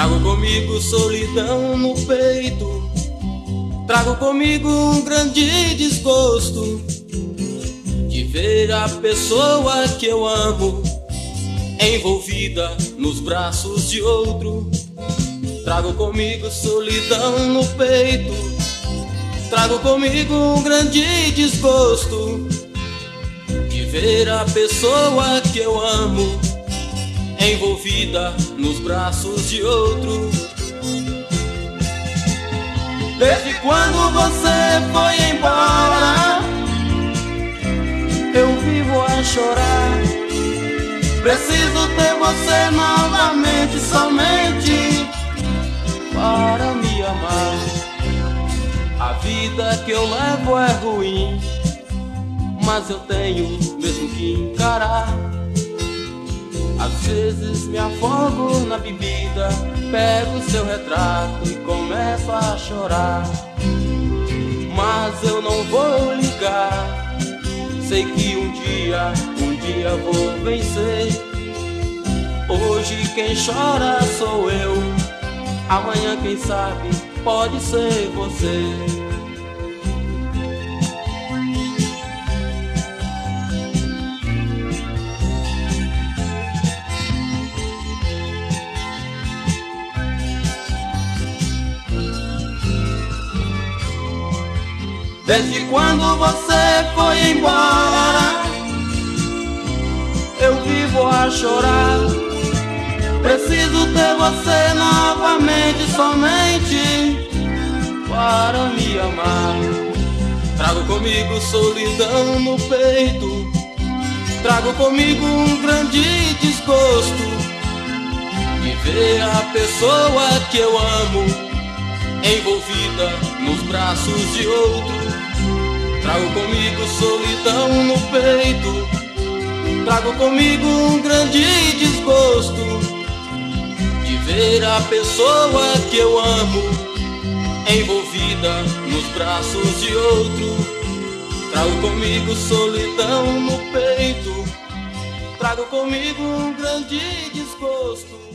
Trago comigo solidão no peito, trago comigo um grande desgosto de ver a pessoa que eu amo envolvida nos braços de outro. Trago comigo solidão no peito, trago comigo um grande desgosto de ver a pessoa que eu amo envolvida nos braços de outro. Desde quando você foi embora, eu vivo a chorar. Preciso ter você novamente, somente para me amar. A vida que eu levo é ruim, mas eu tenho mesmo que encarar. Às vezes me afogo na bebida, pego seu retrato e começo a chorar. Mas eu não vou ligar, sei que um dia vou vencer. Hoje quem chora sou eu, amanhã quem sabe pode ser você. Desde quando você foi embora, eu vivo a chorar. Preciso ter você novamente, somente para me amar. Trago comigo solidão no peito, trago comigo um grande desgosto de ver a pessoa que eu amo envolvida nos braços de outro. Trago comigo solidão no peito, trago comigo um grande desgosto de ver a pessoa que eu amo envolvida nos braços de outro. Trago comigo solidão no peito, trago comigo um grande desgosto